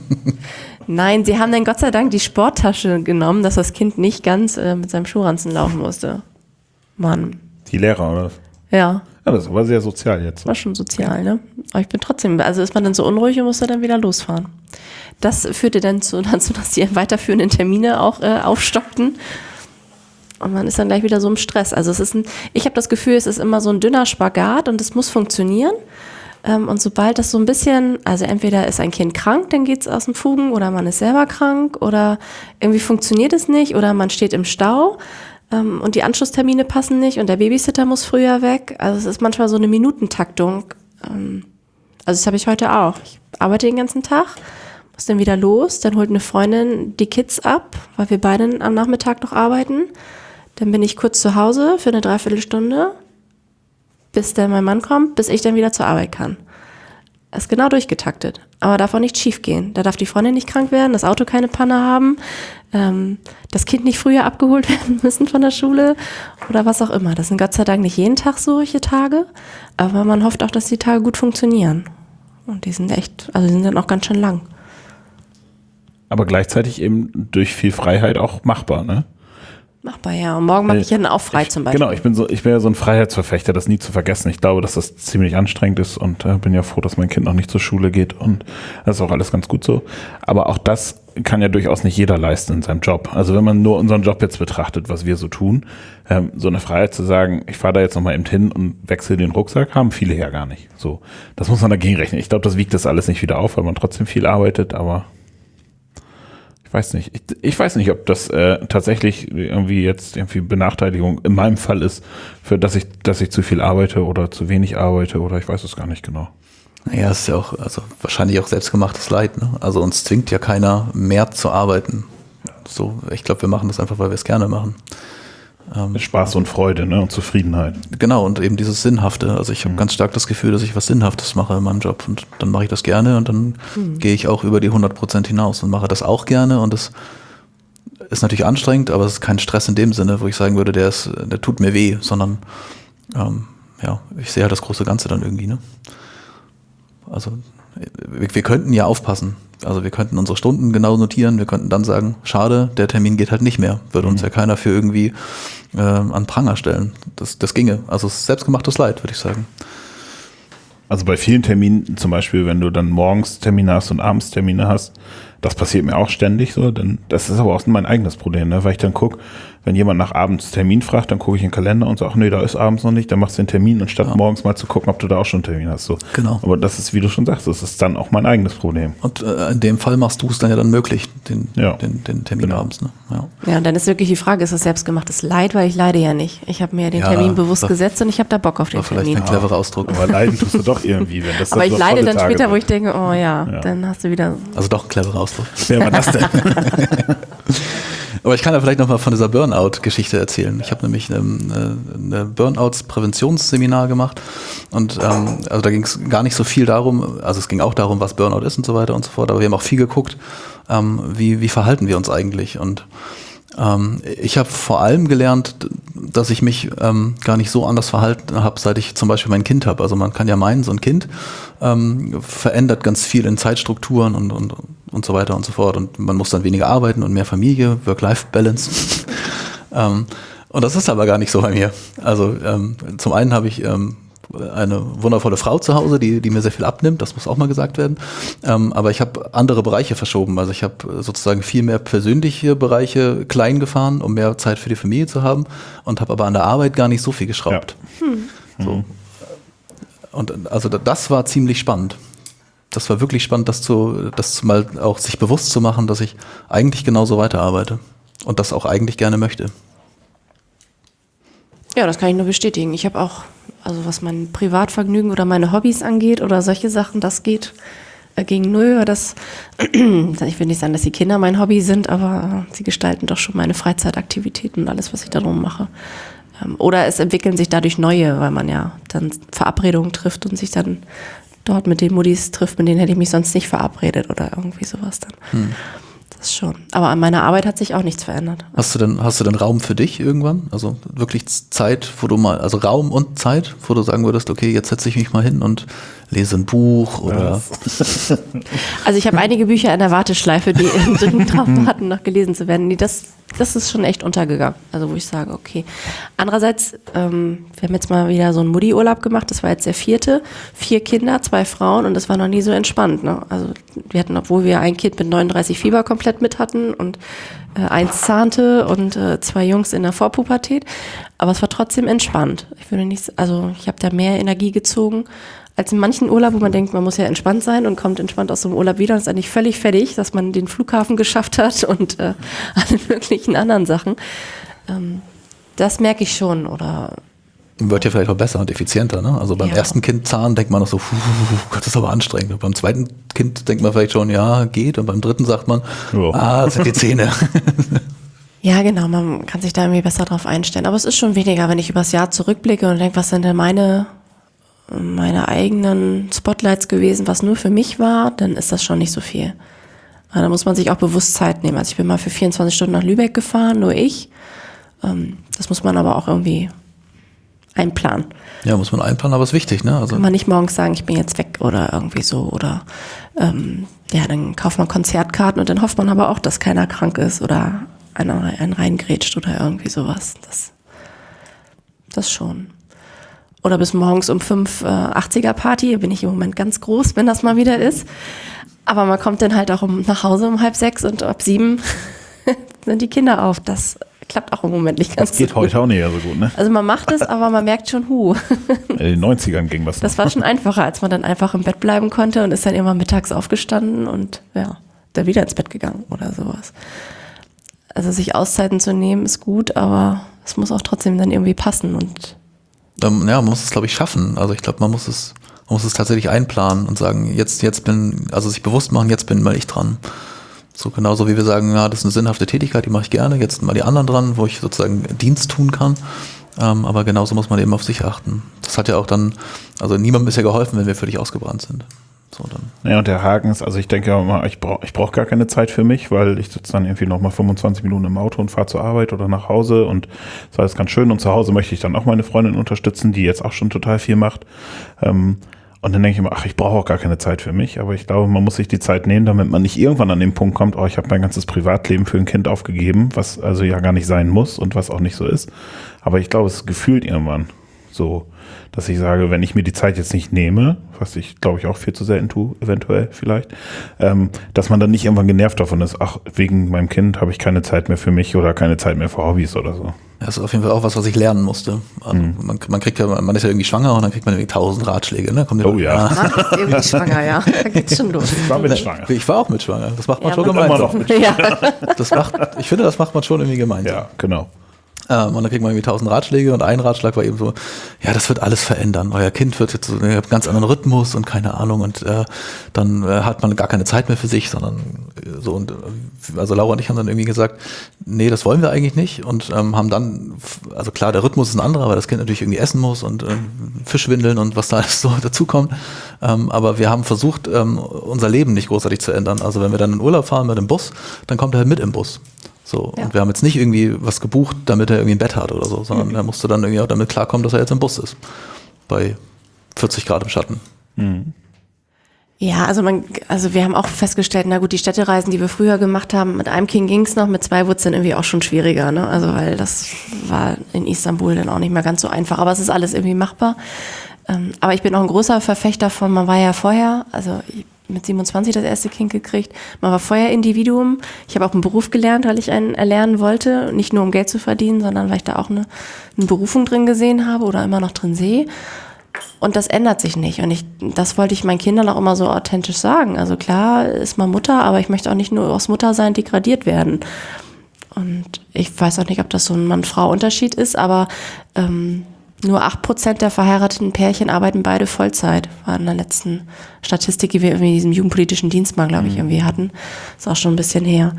Nein, sie haben dann Gott sei Dank die Sporttasche genommen, dass das Kind nicht ganz äh, mit seinem Schuhranzen laufen musste. Mann. Die Lehrer, oder? Ja, Ja, das war sehr sozial jetzt. war schon sozial, ne? Aber ich bin trotzdem, also ist man dann so unruhig und musste dann wieder losfahren. Das führte dann zu, dazu, dass die weiterführenden Termine auch äh, aufstockten. Und man ist dann gleich wieder so im Stress. Also es ist ein, ich habe das Gefühl, es ist immer so ein dünner Spagat und es muss funktionieren. Ähm, und sobald das so ein bisschen, also entweder ist ein Kind krank, dann geht es aus dem Fugen, oder man ist selber krank oder irgendwie funktioniert es nicht oder man steht im Stau ähm, und die Anschlusstermine passen nicht und der Babysitter muss früher weg. Also es ist manchmal so eine Minutentaktung. Ähm, also das habe ich heute auch. Ich arbeite den ganzen Tag, muss dann wieder los, dann holt eine Freundin die Kids ab, weil wir beide am Nachmittag noch arbeiten. Dann bin ich kurz zu Hause für eine Dreiviertelstunde, bis dann mein Mann kommt, bis ich dann wieder zur Arbeit kann. Das ist genau durchgetaktet. Aber darf auch nicht schief gehen. Da darf die Freundin nicht krank werden, das Auto keine Panne haben, ähm, das Kind nicht früher abgeholt werden müssen von der Schule oder was auch immer. Das sind Gott sei Dank nicht jeden Tag solche Tage, aber man hofft auch, dass die Tage gut funktionieren. Und die sind echt, also die sind dann auch ganz schön lang. Aber gleichzeitig eben durch viel Freiheit auch machbar, ne? Machbar, ja. Und morgen mache ich ja auch frei ich, zum Beispiel. Genau, ich bin so, ich bin ja so ein Freiheitsverfechter, das nie zu vergessen. Ich glaube, dass das ziemlich anstrengend ist und äh, bin ja froh, dass mein Kind noch nicht zur Schule geht und das ist auch alles ganz gut so. Aber auch das kann ja durchaus nicht jeder leisten in seinem Job. Also wenn man nur unseren Job jetzt betrachtet, was wir so tun, ähm, so eine Freiheit zu sagen, ich fahre da jetzt nochmal eben hin und wechsle den Rucksack, haben viele ja gar nicht. So, das muss man dagegen rechnen. Ich glaube, das wiegt das alles nicht wieder auf, weil man trotzdem viel arbeitet, aber ich weiß nicht. Ich, ich weiß nicht, ob das äh, tatsächlich irgendwie jetzt irgendwie Benachteiligung in meinem Fall ist, für dass ich, dass ich zu viel arbeite oder zu wenig arbeite oder ich weiß es gar nicht genau. Naja, es ist ja auch, also wahrscheinlich auch selbstgemachtes Leid, ne? Also uns zwingt ja keiner mehr zu arbeiten. So, ich glaube, wir machen das einfach, weil wir es gerne machen. Mit Spaß und Freude, ne, und Zufriedenheit. Genau, und eben dieses Sinnhafte. Also ich habe mhm. ganz stark das Gefühl, dass ich was Sinnhaftes mache in meinem Job und dann mache ich das gerne und dann mhm. gehe ich auch über die hundert Prozent hinaus und mache das auch gerne und das ist natürlich anstrengend, aber es ist kein Stress in dem Sinne, wo ich sagen würde, der ist, der tut mir weh, sondern ähm, ja, ich sehe halt das große Ganze dann irgendwie, ne? Also wir, wir könnten ja aufpassen. Also wir könnten unsere Stunden genau notieren, wir könnten dann sagen, schade, der Termin geht halt nicht mehr. Würde uns mhm. ja keiner für irgendwie äh, an Pranger stellen. Das, das ginge. Also es ist selbstgemachtes Leid, würde ich sagen. Also bei vielen Terminen, zum Beispiel, wenn du dann morgens Termine hast und abends Termine hast, das passiert mir auch ständig so, denn das ist aber auch mein eigenes Problem, ne? Weil ich dann gucke, wenn jemand nach abends Termin fragt, dann gucke ich in den Kalender und sage, ach nee, da ist abends noch nicht, dann machst du den Termin und statt ja. morgens mal zu gucken, ob du da auch schon einen Termin hast. So. Genau. Aber das ist, wie du schon sagst, das ist dann auch mein eigenes Problem. Und äh, in dem Fall machst du es dann ja dann möglich, den, ja. den, den Termin genau. abends. Ne? Ja. ja, und dann ist wirklich die Frage, ist das selbstgemachtes Leid, weil ich leide ja nicht. Ich habe mir den ja, Termin bewusst das, gesetzt und ich habe da Bock auf den vielleicht Termin. Vielleicht ein cleverer Ausdruck. Aber leiden tust du doch irgendwie. Wenn das Aber ich so leide dann Tage später, wird. wo ich denke, oh ja, ja, dann hast du wieder... Also doch ein cleverer Ausdruck. Wer war das denn? Aber ich kann ja vielleicht noch mal von dieser Burnout-Geschichte erzählen. Ich habe nämlich eine, eine Burnouts-Präventionsseminar gemacht und ähm, also da ging es gar nicht so viel darum, also es ging auch darum, was Burnout ist und so weiter und so fort, aber wir haben auch viel geguckt, ähm, wie, wie verhalten wir uns eigentlich und ähm, ich habe vor allem gelernt, dass ich mich ähm, gar nicht so anders verhalten habe, seit ich zum Beispiel mein Kind habe. Also man kann ja meinen, so ein Kind ähm, verändert ganz viel in Zeitstrukturen und, und, und so weiter und so fort. Und man muss dann weniger arbeiten und mehr Familie, Work-Life-Balance. ähm, und das ist aber gar nicht so bei mir. Also ähm, zum einen habe ich ähm, eine wundervolle Frau zu Hause, die, die mir sehr viel abnimmt, das muss auch mal gesagt werden. Ähm, aber ich habe andere Bereiche verschoben. Also ich habe sozusagen viel mehr persönliche Bereiche klein gefahren, um mehr Zeit für die Familie zu haben und habe aber an der Arbeit gar nicht so viel geschraubt. Ja. Hm. So. Und also das war ziemlich spannend. Das war wirklich spannend, das zu, das mal auch sich bewusst zu machen, dass ich eigentlich genauso weiterarbeite und das auch eigentlich gerne möchte. Ja, das kann ich nur bestätigen. Ich habe auch, also was mein Privatvergnügen oder meine Hobbys angeht oder solche Sachen, das geht äh, gegen null. Das, ich will nicht sagen, dass die Kinder mein Hobby sind, aber sie gestalten doch schon meine Freizeitaktivitäten und alles, was ich darum mache. Ähm, oder es entwickeln sich dadurch neue, weil man ja dann Verabredungen trifft und sich dann dort mit den Muddis trifft, mit denen hätte ich mich sonst nicht verabredet oder irgendwie sowas dann. Hm. Das schon. Aber an meiner Arbeit hat sich auch nichts verändert. Hast du denn, hast du denn Raum für dich irgendwann? Also wirklich Zeit, wo du mal, also Raum und Zeit, wo du sagen würdest, okay, jetzt setze ich mich mal hin und lese ein Buch oder. Also ich habe einige Bücher in der Warteschleife, die dringend drauf warten, noch gelesen zu werden. Das, das ist schon echt untergegangen. Also wo ich sage, okay. Andererseits, ähm, wir haben jetzt mal wieder so einen Mutti-Urlaub gemacht. Das war jetzt der vierte. Vier Kinder, zwei Frauen und das war noch nie so entspannt. Ne? Also wir hatten, obwohl wir ein Kind mit neununddreißig Fieber komplett mit hatten und äh, eins zahnte und äh, zwei Jungs in der Vorpubertät. Aber es war trotzdem entspannt. Ich würde nicht, also ich habe da mehr Energie gezogen als in manchen Urlaub, wo man denkt, man muss ja entspannt sein und kommt entspannt aus dem Urlaub wieder und ist eigentlich völlig fertig, dass man den Flughafen geschafft hat und äh, alle möglichen anderen Sachen. Ähm, das merke ich schon. Oder wird ja vielleicht auch besser und effizienter. Ne? Also beim ja. ersten Kind Zahn denkt man noch so, Gott, das ist aber anstrengend. Und beim zweiten Kind denkt man vielleicht schon, ja, geht. Und beim dritten sagt man, oh. ah, das sind die Zähne. Ja, genau, man kann sich da irgendwie besser drauf einstellen. Aber es ist schon weniger, wenn ich übers Jahr zurückblicke und denke, was sind denn meine meine eigenen Spotlights gewesen, was nur für mich war, dann ist das schon nicht so viel. Aber da muss man sich auch bewusst Zeit nehmen. Also ich bin mal für vierundzwanzig Stunden nach Lübeck gefahren, nur ich. Das muss man aber auch irgendwie einplanen. Ja, muss man einplanen, aber ist wichtig, ne? Also kann man nicht morgens sagen, ich bin jetzt weg oder irgendwie so. Oder ähm, ja, dann kauft man Konzertkarten und dann hofft man aber auch, dass keiner krank ist oder einer einen reingrätscht oder irgendwie sowas. Das, das schon. Oder bis morgens um fünf äh, achtziger-Party, bin ich im Moment ganz groß, wenn das mal wieder ist. Aber man kommt dann halt auch um, nach Hause um halb sechs und ab sieben sind die Kinder auf. Das klappt auch im Moment nicht ganz Das geht so heute gut. auch nicht so gut, ne? Also man macht es, aber man merkt schon, hu. In den neunzigern ging was. Das noch. war schon einfacher, als man dann einfach im Bett bleiben konnte und ist dann immer mittags aufgestanden und ja, dann wieder ins Bett gegangen oder sowas. Also sich Auszeiten zu nehmen ist gut, aber es muss auch trotzdem dann irgendwie passen und Ähm, ja, man muss es, glaube ich, schaffen. Also ich glaube, man muss es, man muss es tatsächlich einplanen und sagen, jetzt, jetzt bin, also sich bewusst machen, jetzt bin mal ich dran. So genauso wie wir sagen, ja, das ist eine sinnhafte Tätigkeit, die mache ich gerne, jetzt sind mal die anderen dran, wo ich sozusagen Dienst tun kann. Ähm, aber genauso muss man eben auf sich achten. Das hat ja auch dann, also niemandem ist ja geholfen, wenn wir völlig ausgebrannt sind. So, dann. Ja, und der Haken ist, also ich denke ja immer, ich brauche ich brauch gar keine Zeit für mich, weil ich sitze dann irgendwie noch mal fünfundzwanzig Minuten im Auto und fahre zur Arbeit oder nach Hause und das ist alles ganz schön. Und zu Hause möchte ich dann auch meine Freundin unterstützen, die jetzt auch schon total viel macht. Ähm, und dann denke ich immer, ach, ich brauche auch gar keine Zeit für mich. Aber ich glaube, man muss sich die Zeit nehmen, damit man nicht irgendwann an den Punkt kommt, oh, ich habe mein ganzes Privatleben für ein Kind aufgegeben, was also ja gar nicht sein muss und was auch nicht so ist. Aber ich glaube, es ist gefühlt irgendwann so, dass ich sage, wenn ich mir die Zeit jetzt nicht nehme, was ich glaube ich auch viel zu selten tue, eventuell vielleicht, ähm, dass man dann nicht irgendwann genervt davon ist, ach, wegen meinem Kind habe ich keine Zeit mehr für mich oder keine Zeit mehr für Hobbys oder so. Das ist auf jeden Fall auch was, was ich lernen musste. Also mhm. man, man kriegt ja, man ist ja irgendwie schwanger und dann kriegt man irgendwie tausend Ratschläge. Ne? Kommt oh ja. Ach, irgendwie schwanger, ja. Da geht's schon los. Ich war mit schwanger. Ich war auch mit schwanger. Das macht man ja, schon man gemeinsam. Immer noch mit ja. Das macht, ich finde, das macht man schon irgendwie gemeinsam. Ja, genau. Ähm, und dann kriegt man irgendwie tausend Ratschläge und ein Ratschlag war eben so, ja, das wird alles verändern. Euer Kind wird jetzt so einen ganz anderen Rhythmus und keine Ahnung und äh, dann äh, hat man gar keine Zeit mehr für sich, sondern äh, so und äh, also Laura und ich haben dann irgendwie gesagt, nee, das wollen wir eigentlich nicht und ähm, haben dann, also klar, der Rhythmus ist ein anderer, weil das Kind natürlich irgendwie essen muss und äh, Fischwindeln und was da alles so dazukommt. Ähm, aber wir haben versucht, ähm, unser Leben nicht großartig zu ändern. Also wenn wir dann in Urlaub fahren mit dem Bus, dann kommt er halt mit im Bus. So, ja. Und wir haben jetzt nicht irgendwie was gebucht, damit er irgendwie ein Bett hat oder so, sondern mhm. er musste dann irgendwie auch damit klarkommen, dass er jetzt im Bus ist. Bei vierzig Grad im Schatten. Mhm. Ja, also man, also wir haben auch festgestellt, na gut, die Städtereisen, die wir früher gemacht haben, mit einem Kind ging's noch, mit zwei wurde es dann irgendwie auch schon schwieriger, ne? Also weil das war in Istanbul dann auch nicht mehr ganz so einfach, aber es ist alles irgendwie machbar. Ähm, aber ich bin auch ein großer Verfechter von, man war ja vorher, also ich mit siebenundzwanzig das erste Kind gekriegt. Man war vorher Individuum. Ich habe auch einen Beruf gelernt, weil ich einen erlernen wollte. Nicht nur um Geld zu verdienen, sondern weil ich da auch eine, eine Berufung drin gesehen habe oder immer noch drin sehe. Und das ändert sich nicht. Und ich, das wollte ich meinen Kindern auch immer so authentisch sagen. Also klar ist man Mutter, aber ich möchte auch nicht nur aus Muttersein degradiert werden. Und ich weiß auch nicht, ob das so ein Mann-Frau-Unterschied ist, aber ähm, nur acht Prozent der verheirateten Pärchen arbeiten beide Vollzeit. War in der letzten Statistik, die wir irgendwie in diesem jugendpolitischen Dienst mal, glaube ich, irgendwie hatten. Ist auch schon ein bisschen her.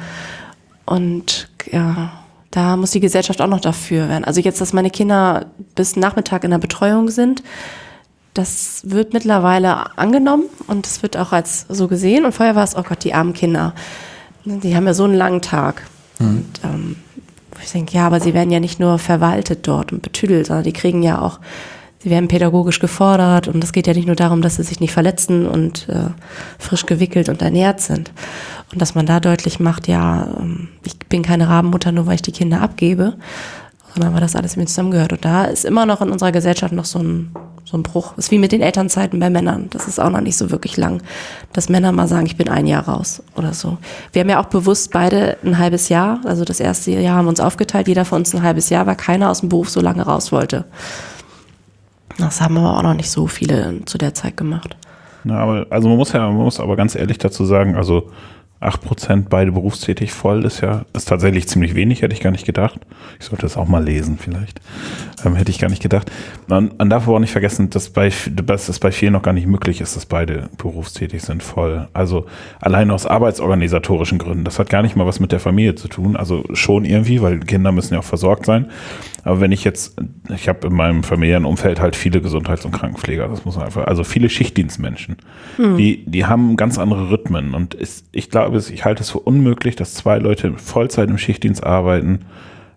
Und ja, da muss die Gesellschaft auch noch dafür werden. Also jetzt, dass meine Kinder bis Nachmittag in der Betreuung sind, das wird mittlerweile angenommen und es wird auch als so gesehen. Und vorher war es, oh Gott, die armen Kinder. Die haben ja so einen langen Tag. Mhm. Und ähm, ich denke, ja, aber sie werden ja nicht nur verwaltet dort und betüdelt, sondern die kriegen ja auch, sie werden pädagogisch gefordert und es geht ja nicht nur darum, dass sie sich nicht verletzen und äh, frisch gewickelt und ernährt sind. Und dass man da deutlich macht, ja, ich bin keine Rabenmutter, nur weil ich die Kinder abgebe, sondern weil das alles mit zusammengehört. Und da ist immer noch in unserer Gesellschaft noch so ein, so ein Bruch. Das ist wie mit den Elternzeiten bei Männern. Das ist auch noch nicht so wirklich lang, dass Männer mal sagen, ich bin ein Jahr raus oder so. Wir haben ja auch bewusst beide ein halbes Jahr, also das erste Jahr haben wir uns aufgeteilt, jeder von uns ein halbes Jahr, weil keiner aus dem Beruf so lange raus wollte. Das haben aber auch noch nicht so viele zu der Zeit gemacht. Na, aber, also man muss ja, man muss aber ganz ehrlich dazu sagen, also acht Prozent beide berufstätig voll ist ja, ist tatsächlich ziemlich wenig, hätte ich gar nicht gedacht. Ich sollte das auch mal lesen vielleicht. Ähm, hätte ich gar nicht gedacht. Man, man darf aber auch nicht vergessen, dass, bei, dass es bei vielen noch gar nicht möglich ist, dass beide berufstätig sind voll. Also allein aus arbeitsorganisatorischen Gründen. Das hat gar nicht mal was mit der Familie zu tun. Also schon irgendwie, weil Kinder müssen ja auch versorgt sein. Aber wenn ich jetzt, ich habe in meinem familiären Umfeld halt viele Gesundheits- und Krankenpfleger, das muss man einfach, also viele Schichtdienstmenschen, hm. die, die haben ganz andere Rhythmen und ist, ich glaube, ich halte es für unmöglich, dass zwei Leute Vollzeit im Schichtdienst arbeiten,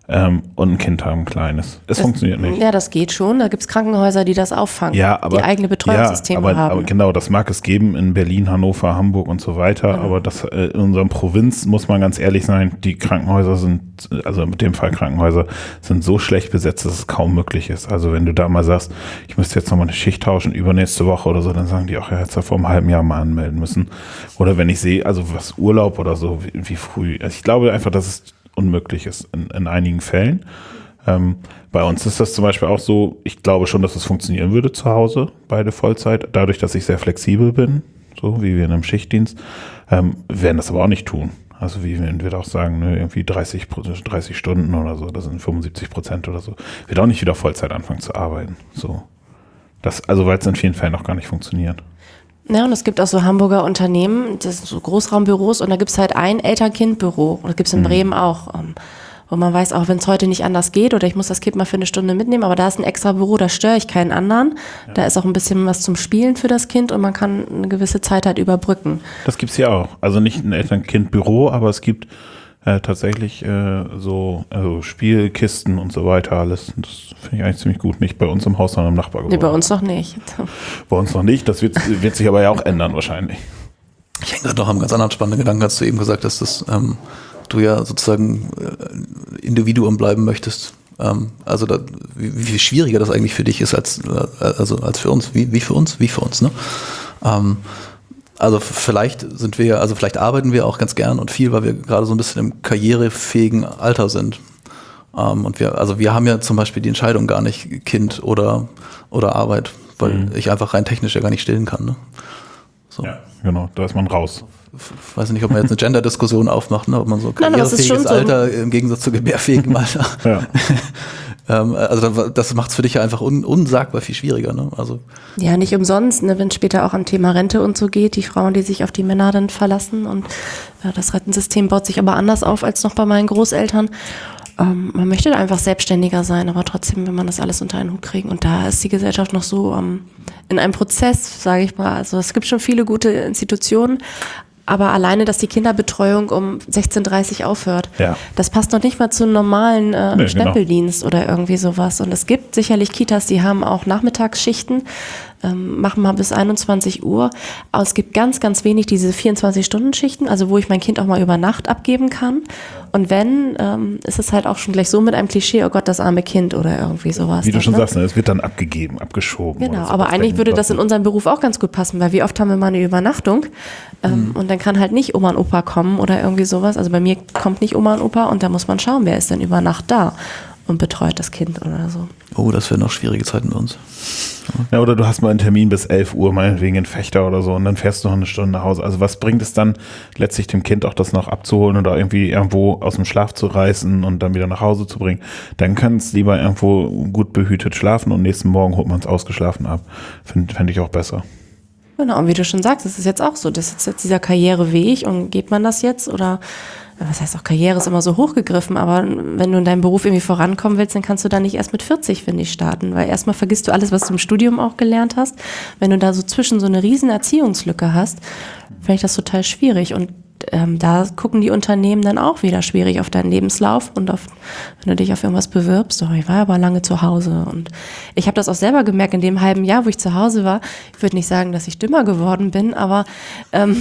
ähm, und ein Kind haben, ein kleines. Es das, funktioniert nicht. Ja, das geht schon. Da gibt es Krankenhäuser, die das auffangen, Ja, aber, die eigene Betreuungssysteme ja, aber, haben. aber genau, das mag es geben in Berlin, Hannover, Hamburg und so weiter, Genau. aber das, äh, in unserer Provinz, muss man ganz ehrlich sein, die Krankenhäuser sind, also mit dem Fall Krankenhäuser, sind so schlecht besetzt, dass es kaum möglich ist. Also wenn du da mal sagst, ich müsste jetzt nochmal eine Schicht tauschen, übernächste Woche oder so, dann sagen die auch, ja, hättest du vor einem halben Jahr mal anmelden müssen. Oder wenn ich sehe, also was Urlaub oder so, wie, wie früh. Also ich glaube einfach, dass es unmöglich ist in, in einigen Fällen. Ähm, bei uns ist das zum Beispiel auch so, ich glaube schon, dass es funktionieren würde zu Hause, beide Vollzeit, dadurch, dass ich sehr flexibel bin, so wie wir in einem Schichtdienst, ähm, werden das aber auch nicht tun. Also wie wenn wir auch sagen, ne, irgendwie dreißig, dreißig Stunden oder so, das sind fünfundsiebzig Prozent oder so, wird auch nicht wieder Vollzeit anfangen zu arbeiten. So. Das, also weil es in vielen Fällen noch gar nicht funktioniert. Ja, und es gibt auch so Hamburger Unternehmen, das sind so Großraumbüros, und da gibt es halt ein Eltern-Kind-Büro. Und das gibt es in mhm. Bremen auch. Um, wo man weiß, auch wenn es heute nicht anders geht oder ich muss das Kind mal für eine Stunde mitnehmen, aber da ist ein extra Büro, da störe ich keinen anderen. Ja. Da ist auch ein bisschen was zum Spielen für das Kind und man kann eine gewisse Zeit halt überbrücken. Das gibt es ja auch. Also nicht ein Eltern-Kind-Büro, aber es gibt äh, tatsächlich äh, so also Spielkisten und so weiter alles. Das finde ich eigentlich ziemlich gut. Nicht bei uns im Haus, sondern im Nachbargebäude. Nee, bei uns noch nicht. Bei uns noch nicht. Das wird, wird sich aber ja auch ändern wahrscheinlich. Ich hänge gerade noch am ganz anderen spannenden Gedanken, als du eben gesagt hast, dass ähm, du ja sozusagen äh, Individuum bleiben möchtest. Ähm, also da, wie, wie viel schwieriger das eigentlich für dich ist als, äh, also als für uns. Wie, wie für uns? Wie für uns, ne? Ähm, also vielleicht sind wir, also vielleicht arbeiten wir auch ganz gern und viel, weil wir gerade so ein bisschen im karrierefähigen Alter sind. Ähm, und wir, also wir haben ja zum Beispiel die Entscheidung gar nicht Kind oder, oder Arbeit, weil mhm. ich einfach rein technisch ja gar nicht stillen kann, ne? So. Ja, genau, da ist man raus. Ich weiß nicht, ob man jetzt eine Gender-Diskussion aufmacht, ne? Ob man so karrierefähiges so Alter im Gegensatz zu gebärfähigem Alter. Ja. ähm, also das macht es für dich ja einfach un, unsagbar viel schwieriger. Ne? Also ja, nicht umsonst, ne, wenn es später auch am Thema Rente und so geht, die Frauen, die sich auf die Männer dann verlassen und ja, das Rentensystem baut sich aber anders auf als noch bei meinen Großeltern. Ähm, man möchte einfach selbstständiger sein, aber trotzdem will man das alles unter einen Hut kriegen. Und da ist die Gesellschaft noch so ähm, in einem Prozess, sage ich mal. Also es gibt schon viele gute Institutionen, aber alleine, dass die Kinderbetreuung um sechzehn Uhr dreißig aufhört, ja. das passt noch nicht mal zu einem normalen äh, nee, Stempeldienst genau. oder irgendwie sowas. Und es gibt sicherlich Kitas, die haben auch Nachmittagsschichten, ähm, machen mal bis einundzwanzig Uhr. Aber es gibt ganz, ganz wenig diese vierundzwanzig-Stunden-Schichten, also wo ich mein Kind auch mal über Nacht abgeben kann. Und wenn, ähm, ist es halt auch schon gleich so mit einem Klischee, oh Gott, das arme Kind oder irgendwie sowas. Wie du dann, schon ne? sagst, es wird dann abgegeben, abgeschoben. Genau, aber eigentlich würde das in unserem Beruf auch ganz gut passen, weil wie oft haben wir mal eine Übernachtung ähm, mhm. und dann kann halt nicht Oma und Opa kommen oder irgendwie sowas. Also bei mir kommt nicht Oma und Opa und da muss man schauen, wer ist denn über Nacht da und betreut das Kind oder so. Oh, das wären noch schwierige Zeiten bei uns. Ja, oder du hast mal einen Termin bis elf Uhr, meinetwegen in Fechter oder so, und dann fährst du noch eine Stunde nach Hause. Also was bringt es dann, letztlich dem Kind auch das noch abzuholen oder irgendwie irgendwo aus dem Schlaf zu reißen und dann wieder nach Hause zu bringen? Dann kann es lieber irgendwo gut behütet schlafen und nächsten Morgen holt man es ausgeschlafen ab. Fände fänd ich auch besser. Genau, und wie du schon sagst, das ist jetzt auch so. Das ist jetzt dieser Karriereweg und geht man das jetzt oder... Was heißt auch, Karriere ist immer so hochgegriffen, aber wenn du in deinem Beruf irgendwie vorankommen willst, dann kannst du da nicht erst mit vierzig, finde ich, starten, weil erstmal vergisst du alles, was du im Studium auch gelernt hast. Wenn du da so zwischen so eine riesen Erziehungslücke hast, finde ich das total schwierig und ähm, da gucken die Unternehmen dann auch wieder schwierig auf deinen Lebenslauf und auf, wenn du dich auf irgendwas bewirbst, so, ich war aber lange zu Hause und ich habe das auch selber gemerkt in dem halben Jahr, wo ich zu Hause war. Ich würde nicht sagen, dass ich dümmer geworden bin, aber ähm,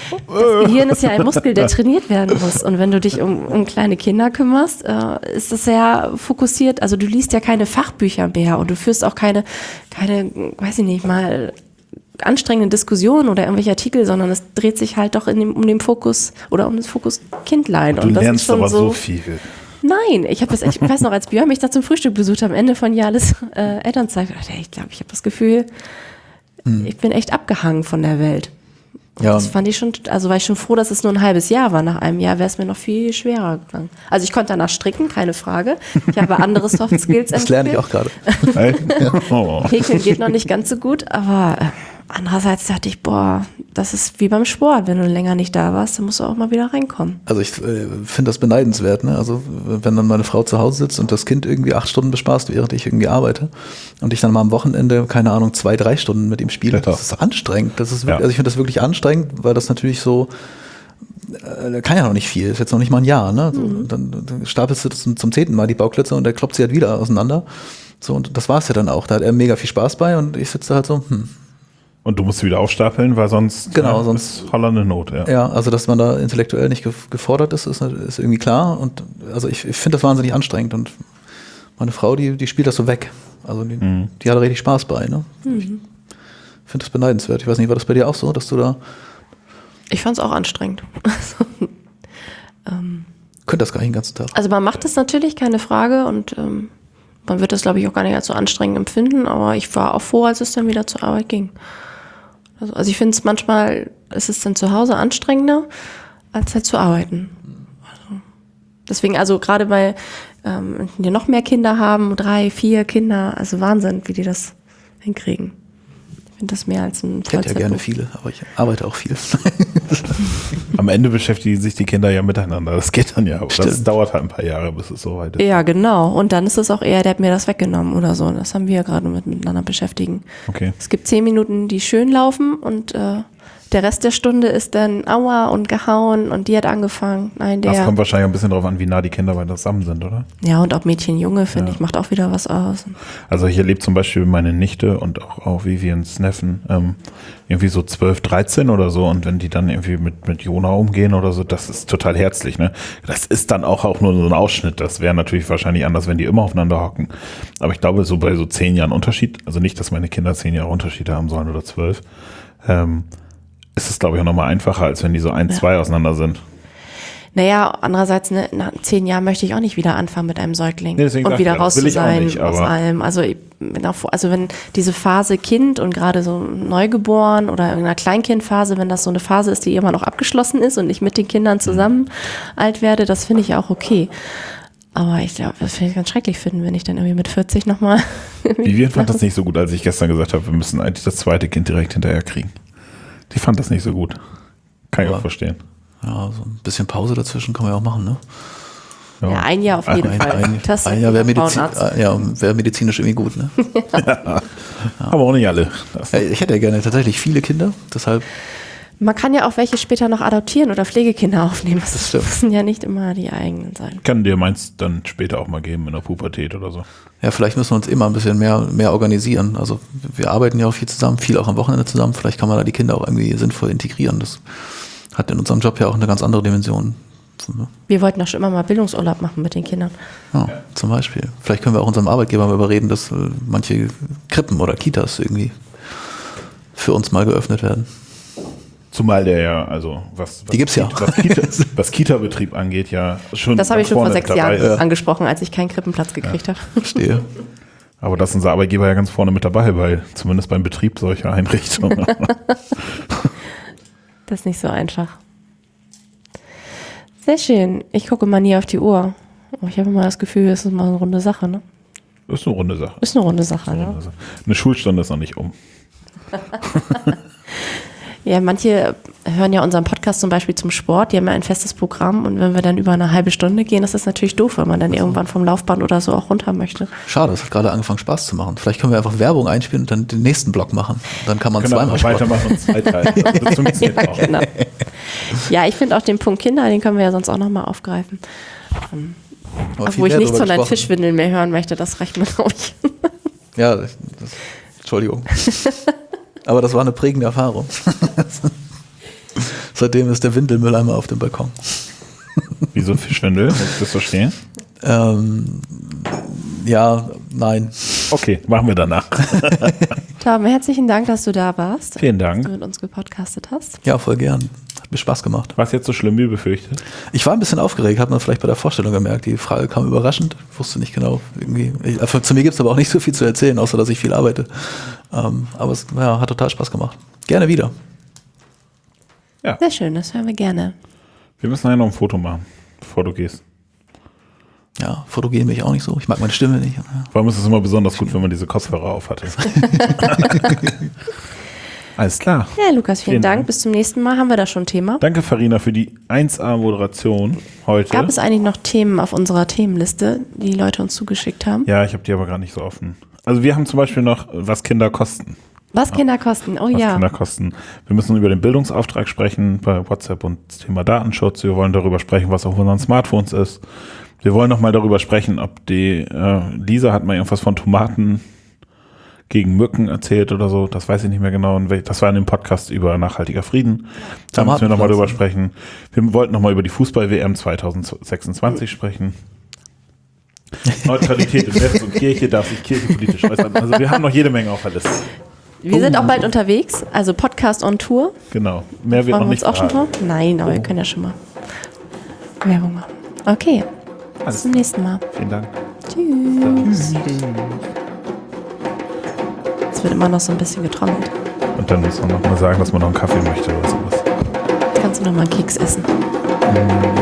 das Gehirn ist ja ein Muskel, der trainiert werden muss und wenn du dich um, um kleine Kinder kümmerst, äh, ist das sehr fokussiert, also du liest ja keine Fachbücher mehr und du führst auch keine, keine, weiß ich nicht mal, anstrengende Diskussionen oder irgendwelche Artikel, sondern es dreht sich halt doch in dem, um den Fokus oder um das Fokus Kindlein. Du und das lernst ist schon aber so, so viel. Nein, ich habe das, ich weiß noch, als Björn mich da zum Frühstück besucht am Ende von Jahres äh, Elternzeit, ich glaube, ich habe das Gefühl, hm. ich bin echt abgehangen von der Welt. Und ja. Das fand ich schon, also war ich schon froh, dass es nur ein halbes Jahr war. Nach einem Jahr wäre es mir noch viel schwerer gegangen. Also ich konnte danach stricken, keine Frage. Ich habe andere Soft Skills entwickelt. Das lerne ich auch gerade. oh. Häkeln geht noch nicht ganz so gut, aber äh, andererseits dachte ich, boah, das ist wie beim Sport. Wenn du länger nicht da warst, dann musst du auch mal wieder reinkommen. Also ich äh, finde das beneidenswert, ne? Also wenn dann meine Frau zu Hause sitzt und das Kind irgendwie acht Stunden bespaßt, während ich irgendwie arbeite und ich dann mal am Wochenende, keine Ahnung, zwei, drei Stunden mit ihm spiele, ja. Das ist anstrengend. Das ist wirklich, ja. Also ich finde das wirklich anstrengend, weil das natürlich so äh, kann ja noch nicht viel, ist jetzt noch nicht mal ein Jahr, ne? So, mhm. dann, dann stapelst du das zum, zum zehnten Mal die Bauklötze und der kloppt sie halt wieder auseinander. So, und das war's ja dann auch. Da hat er mega viel Spaß bei und ich sitze da halt so, hm. Und du musst sie wieder aufstapeln, weil sonst genau, ja, sonst ist hollande Not, ja. Ja, also dass man da intellektuell nicht gefordert ist, ist, ist irgendwie klar. Und also ich, ich finde das wahnsinnig anstrengend. Und meine Frau, die, die spielt das so weg. Also die, mhm. die hat richtig Spaß bei, ne? Mhm. Ich finde das beneidenswert. Ich weiß nicht, war das bei dir auch so, dass du da. Ich fand es auch anstrengend. ähm, Könnte das gar nicht den ganzen Tag. Also man macht es natürlich, keine Frage. Und ähm, man wird das, glaube ich, auch gar nicht als so anstrengend empfinden. Aber ich war auch froh, als es dann wieder zur Arbeit ging. Also, also ich finde es manchmal, ist es dann zu Hause anstrengender, als halt zu arbeiten. Also deswegen, also gerade bei, ähm, die noch mehr Kinder haben, drei, vier Kinder, also Wahnsinn, wie die das hinkriegen. Ich finde das mehr als ein Ich hätte ja gerne viele, aber ich arbeite auch viel. Am Ende beschäftigen sich die Kinder ja miteinander. Das geht dann ja, aber Stimmt. das dauert halt ein paar Jahre, bis es soweit ist. Ja, genau. Und dann ist es auch eher, der hat mir das weggenommen oder so. Das haben wir ja gerade mit miteinander beschäftigen. Okay. Es gibt zehn Minuten, die schön laufen und äh, der Rest der Stunde ist dann Aua und gehauen und die hat angefangen. Nein, der. Das kommt wahrscheinlich ein bisschen darauf an, wie nah die Kinder beide zusammen sind, oder? Ja, und ob Mädchen, Junge, finde ja. ich, macht auch wieder was aus. Also ich erlebe zum Beispiel meine Nichte und auch, auch Vivians Neffen ähm, irgendwie so zwölf, dreizehn oder so und wenn die dann irgendwie mit, mit Jona umgehen oder so, das ist total herzlich, ne? Das ist dann auch, auch nur so ein Ausschnitt. Das wäre natürlich wahrscheinlich anders, wenn die immer aufeinander hocken. Aber ich glaube, so bei so zehn Jahren Unterschied, also nicht, dass meine Kinder zehn Jahre Unterschiede haben sollen oder zwölf, ähm, ist es, glaube ich, auch nochmal einfacher, als wenn die so ein, ja. zwei auseinander sind. Naja, andererseits, ne, nach zehn Jahren möchte ich auch nicht wieder anfangen mit einem Säugling nee, und wieder ja, raus zu sein nicht, aus allem. Also, ich bin auch, also wenn diese Phase Kind und gerade so Neugeboren oder in einer Kleinkindphase, wenn das so eine Phase ist, die immer noch abgeschlossen ist und ich mit den Kindern zusammen mhm. alt werde, das finde ich ja auch okay. Aber ich glaube, das finde ich ganz schrecklich finden, wenn ich dann irgendwie mit vierzig nochmal... Vivian fand das nicht so gut, als ich gestern gesagt habe, wir müssen eigentlich das zweite Kind direkt hinterher kriegen. Die fand das nicht so gut. Kann ich Aber, auch verstehen. Ja, so ein bisschen Pause dazwischen kann man ja auch machen, ne? Ja, ja ein Jahr auf jeden ein, Fall. Ein, ein, ein Jahr wäre Medizin, ja, wär medizinisch irgendwie gut, ne? ja. Ja. Aber auch nicht alle. Ja, ich hätte ja gerne tatsächlich viele Kinder, deshalb... Man kann ja auch welche später noch adoptieren oder Pflegekinder aufnehmen. Das, das stimmt. müssen ja nicht immer die eigenen sein. Kann dir meins dann später auch mal geben in der Pubertät oder so. Ja, vielleicht müssen wir uns immer ein bisschen mehr, mehr organisieren. Also wir arbeiten ja auch viel zusammen, viel auch am Wochenende zusammen. Vielleicht kann man da die Kinder auch irgendwie sinnvoll integrieren. Das hat in unserem Job ja auch eine ganz andere Dimension. Wir wollten auch schon immer mal Bildungsurlaub machen mit den Kindern. Ja, ja. Zum Beispiel. Vielleicht können wir auch unserem Arbeitgeber mal überreden, dass manche Krippen oder Kitas irgendwie für uns mal geöffnet werden. Zumal der ja, also was, was, die gibt's ja. was, Kita, was Kita-Betrieb angeht, ja schon. Das habe ich schon vor sechs Jahren ist. angesprochen, als ich keinen Krippenplatz gekriegt ja. habe. Verstehe. Aber das ist unser Arbeitgeber ja ganz vorne mit dabei, weil zumindest beim Betrieb solcher Einrichtungen. Das ist nicht so einfach. Sehr schön. Ich gucke mal nie auf die Uhr. Aber ich habe immer das Gefühl, es ist mal eine runde Sache, ne? Ist eine runde Sache. Ist eine runde Sache, eine ne? Runde Sache. Eine Schulstunde ist noch nicht um. Ja, manche hören ja unseren Podcast zum Beispiel zum Sport, die haben ja ein festes Programm und wenn wir dann über eine halbe Stunde gehen, das ist natürlich doof, weil man dann irgendwann vom Laufband oder so auch runter möchte. Schade, es hat gerade angefangen Spaß zu machen. Vielleicht können wir einfach Werbung einspielen und dann den nächsten Block machen. Dann kann man zweimal Sport weitermachen und zweiteilen. Das funktioniert ja, auch. Genau. Ja, ich finde auch den Punkt Kinder, den können wir ja sonst auch nochmal aufgreifen. Um, wo ich nichts von deinen Fischwindeln mehr hören möchte, das reicht mir, glaube ich. Ja, das, Entschuldigung. Aber das war eine prägende Erfahrung. Seitdem ist der Windelmülleimer auf dem Balkon. Wieso Fischwindel? Muss ich das verstehen? Ähm, ja, nein. Okay, machen wir danach. Tom, herzlichen Dank, dass du da warst. Vielen Dank. Dass du mit uns gepodcastet hast. Ja, voll gern. Hat mir Spaß gemacht. War es jetzt so schlimm wie befürchtet? Ich war ein bisschen aufgeregt, hat man vielleicht bei der Vorstellung gemerkt. Die Frage kam überraschend. Ich wusste nicht genau. Irgendwie. Ich, zu mir gibt es aber auch nicht so viel zu erzählen, außer dass ich viel arbeite. Ähm, aber es ja, hat total Spaß gemacht. Gerne wieder. Ja. Sehr schön, das hören wir gerne. Wir müssen nachher noch ein Foto machen, bevor du gehst. Ja, fotogen bin ich auch nicht so. Ich mag meine Stimme nicht. Ja. Vor allem ist es immer besonders gut, wenn man diese Kopfhörer auf hatte. Alles klar. Ja, Lukas, vielen, vielen Dank. Dank. Bis zum nächsten Mal. Haben wir da schon ein Thema? Danke, Farina, für die eins A-Moderation heute. Gab es eigentlich noch Themen auf unserer Themenliste, die die Leute uns zugeschickt haben? Ja, ich habe die aber gar nicht so offen. Also wir haben zum Beispiel noch, was Kinder kosten. Was Kinderkosten? Oh Was ja. Kinderkosten. Wir müssen über den Bildungsauftrag sprechen bei WhatsApp und das Thema Datenschutz. Wir wollen darüber sprechen, was auf unseren Smartphones ist. Wir wollen nochmal darüber sprechen, ob die, äh, Lisa hat mal irgendwas von Tomaten gegen Mücken erzählt oder so. Das weiß ich nicht mehr genau. Das war in dem Podcast über nachhaltiger Frieden. Da müssen wir nochmal drüber sprechen. Wir wollten nochmal über die Fußball-W M zwanzig sechsundzwanzig sprechen. Neutralität in Netz und Kirche, darf sich Kirche politisch äußern. Also wir haben noch jede Menge auf der Liste. Wir sind auch bald unterwegs, also Podcast on Tour. Genau. Mehr wird Wollen noch wir nicht uns auch schon verraten. drauf? Nein, aber Oh. wir können ja schon mal Werbung machen. Okay, bis Alles zum nächsten Mal. Vielen Dank. Tschüss. Es wird immer noch so ein bisschen getrommelt. Und dann muss man noch mal sagen, dass man noch einen Kaffee möchte oder sowas. Kannst du noch mal einen Keks essen? Mm.